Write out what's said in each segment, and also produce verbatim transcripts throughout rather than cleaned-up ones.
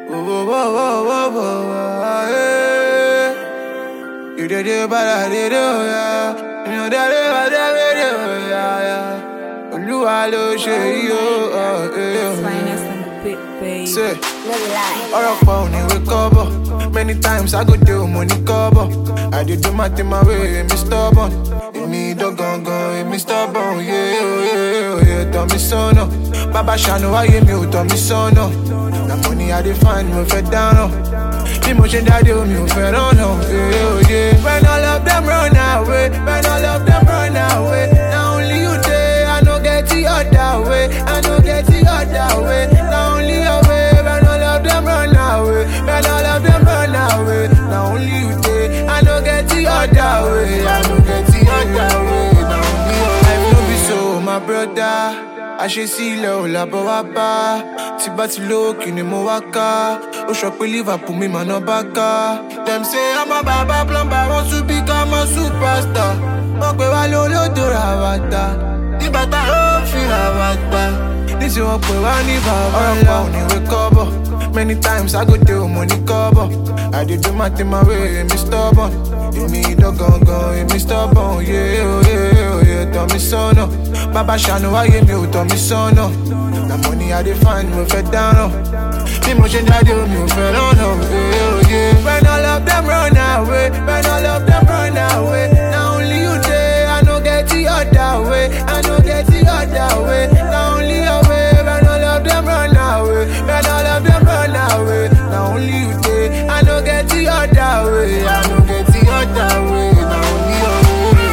Whoa, whoa, whoa, whoa, whoa, whoa, yeah. You did it, but I did it, yeah. You know that it was a video, yeah, yeah. Olúwa ló ṣe yìí, oh, yeah. Finest on the pit, babe. Say, ọ̀rọ̀ pa ò ní wé kọ́bọ̀. Many times I go do money cover. I did do my thing my way, me stubborn. Me dog gon gon, me stubborn, yeah, oh, yeah, oh, yeah. Tell me so no, Baba Shano, I hear me, oh, tell me so no. The money I define, me fed down, no. Emotion that do me, fed on, no, yeah, oh, yeah. When all of them run away, when all of them run away. Now only you there, I no get the other way, I no get the other way. Now only your way, when all of them run away, when all of them run away. Now only you there, I no get the other way, I no get the other way. Now only your life no be so, my brother. I should see low la bawaba. Tibati low kini mo waka. O shop Liverpool me man no baka. Them say I'm a baba plumber, want to become a superstar. Mokwe wa lo lo do rawata. Di bata o fi rawata. This is what we want ni baba. Ni we cover. Many times I go do money cover. I did do my thing my way, me stubborn. Me dog gon gon, me stubborn, yeah, oh, yeah, oh, yeah. Tell me so no, Baba Shano, I hear me, oh, tell me so no. The money I define, me fed down, no. Emotion that do me, fed on, no, yeah, oh, yeah. When all of them run away, when all of them run away. Now only you there, I no get the other way, I no get the other way. Now only your way, when all of them run away, when all of them run away. Now only you there, I no get the other way, I no get the other way. Now only your way.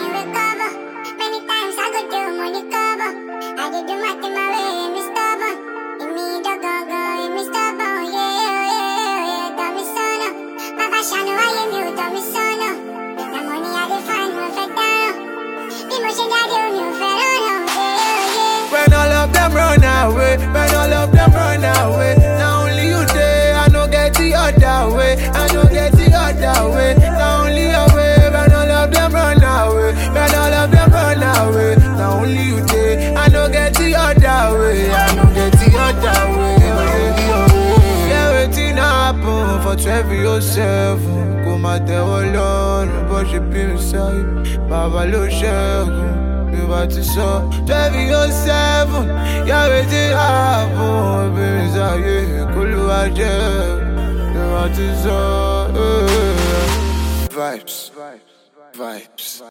Many times I go do money cover. I did do my thing my way, me stubborn. In me the go go, in me stubborn, yeah, yeah, yeah. Tell me so no, Baba Shano, I am you, tell me so no. The money I define, me fed down. Emotion that do me, fed on, yeah, yeah. When all of them run away, when all of them run away. Now only you there, I no get the other way, I no get the other way. Now only your way, when all of them run away, when all of them run away. Now only you there, I no get the other way, I no get the other way. Yeah, waiting happen for twelve oh seven. Go my devil alone, but she be inside. Baba lo ṣẹ́gun, mi bá ti sọ. twelve oh seven, yeah, waiting happen. Be inside, kó ló wá jẹ́, mi bá ti sọ. Vibes, vibes.